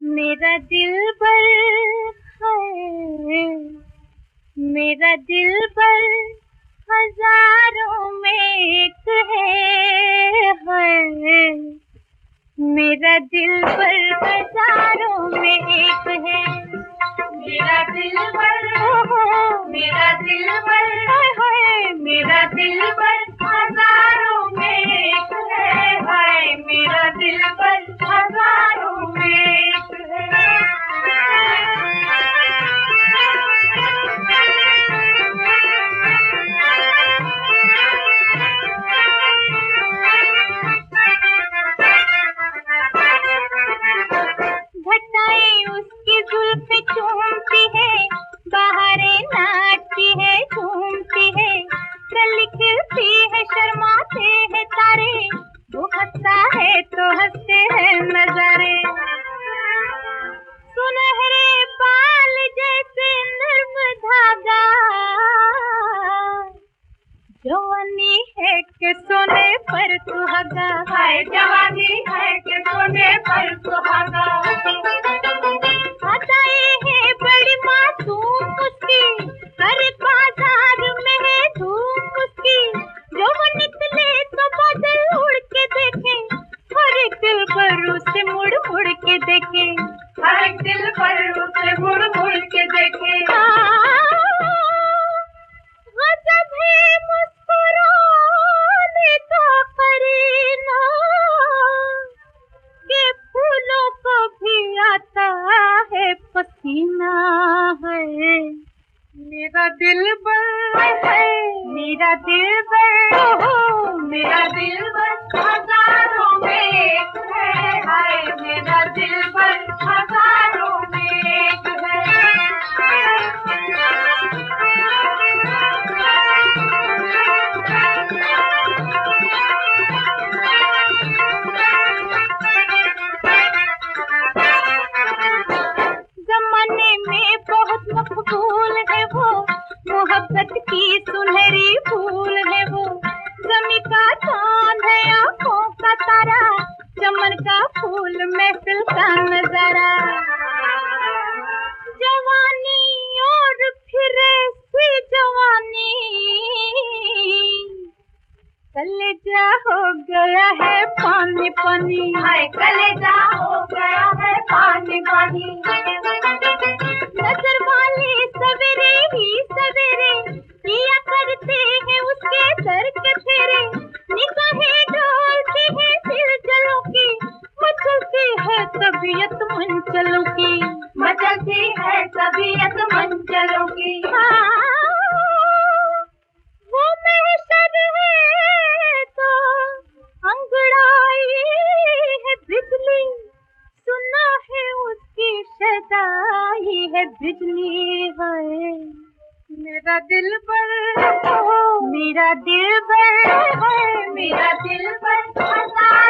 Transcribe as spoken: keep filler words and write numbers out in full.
मेरा दिलबर है, मेरा दिलबर हजारों में एक है, है। मेरा दिलबर हजारों में एक है। मेरा दिलबर हो, मेरा दिलबर है, मेरा दिलबर हजारों में एक है, है। मेरा दिलबर हजारों में एक है। घटाएं उसकी जुल्फ़ें चूमती है, बहारें नाचती है, झूमती है, कली खिलती है, शर्माते हैं तारे, वो हंसता है तो हंसते हैं नजारे। सुनहरे बाल जैसे नर्म धागा, जवानी है कि सोने पर सुहागा, हाय जवानी है कि सोने पर सुहागा। अदाएं हैं बड़ी मासूम उसकी, हर बाजार में है धूम उसकी, जो वो निकले तो बादल उड़ के देखे, हर एक दिल पर उसे मुड़ मुड़ के देखे, हर एक दिल पर उसे मुड़ मुड़ के देखे। गजब है मुस्कुराने का करीना, के फूलों को भी आता है पसीना, है। मेरा दिलबर है, मेरा दिलबर हो, मेरा दिलबर हजारों में एक है, हाय। मेरा दिलबर हजारों में एक है। जमाने में बहुत मकबूल है वो, मोहब्बत की सुनहरी फूल है वो, ज़मीं का चांद है आँखों का तारा, चमन का फूल महफिल का नजारा। जवानी और फिर ऐसी जवानी, कलेजा हो गया है पानी पानी, हाय कलेजा हो गया है पानी पानी। नजर वाले सवेरे ही सवेरे किया करते हैं उसके सर के फेरे, निगाहें डोलती है दिलजलों की, मचलती है तबीयत मंचलों की, मचलती है तबीयत मंचलों की। वो महशर है तो अंगड़ाई है बिजली, सुना है उसकी सदाई है बिजली, है। मेरा दिलबर हो, मेरा दिलबर है, मेरा दिलबर